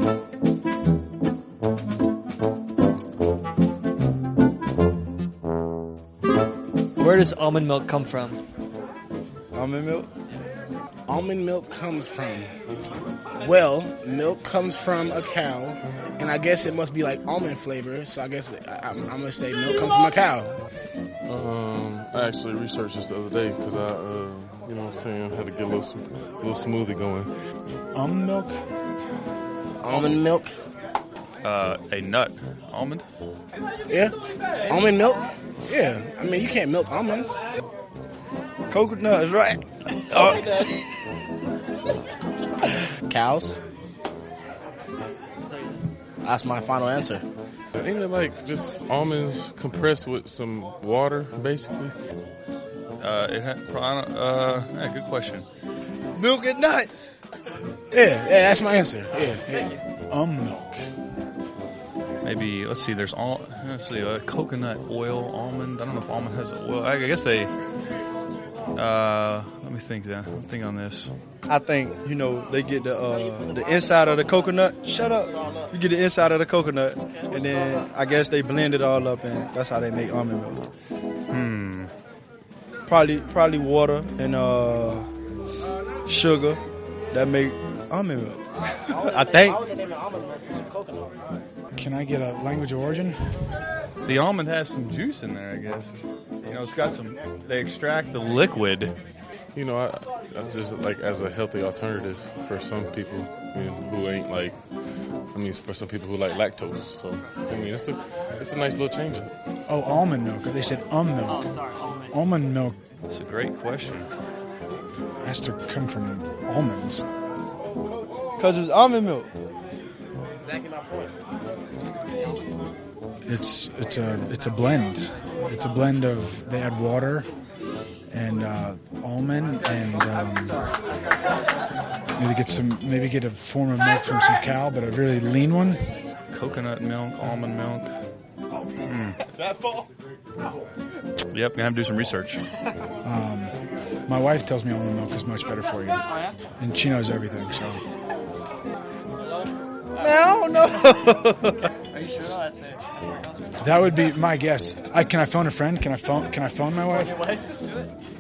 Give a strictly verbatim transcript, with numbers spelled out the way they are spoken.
Where does almond milk come from? Almond milk? Almond milk comes from, well, milk comes from a cow, and I guess it must be like almond flavor, so I guess I, I'm, I'm going to say milk comes from a cow. Um, I actually researched this the other day because I, uh, you know what I'm saying, had to get a little, sm- little smoothie going. Almond milk? Almond milk? Uh, a nut. Almond? Yeah. Almond milk? Yeah. I mean, you can't milk almonds. Coconut is right. Oh. Cows? That's my final answer. Ain't it like just almonds compressed with some water, basically? Uh, it had, uh, yeah, good question. Milk and nuts. Yeah, yeah, that's my answer. Yeah, yeah. Um, milk. Maybe, let's see, there's all, let's see, uh, coconut oil, almond. I don't know if almond has oil. I guess they, uh, let me think then. I'll think on this. I think, you know, they get the uh, the inside of the coconut. Shut up. You get the inside of the coconut, and then I guess they blend it all up, and that's how they make almond milk. Hmm. Probably, probably water and uh, sugar that make almond milk. I think. Can I get a language of origin? The almond has some juice in there, I guess. You know, it's got some, they extract the liquid. You know, I, that's just like as a healthy alternative for some people, you know, who ain't like, I mean, for some people who like lactose. So, I mean, it's a, it's a nice little change up. Oh, almond milk. They said um milk. Oh, sorry, almond. Almond milk That's a great question. has to come from almonds. Because it's almond milk. Exactly my point. It's it's a it's a blend. It's a blend of they add water and uh, almond and um, maybe get some maybe get a form of milk from some cow, but a really lean one. Coconut milk, almond milk. Mm. That fall? Yep, gonna have to do some research. Um, my wife tells me almond milk is much better for you, and she knows everything. So I don't know. Are you sure that's it? that would be my guess. I, can I phone a friend? Can I phone? Can I phone my wife? Your wife? Do it.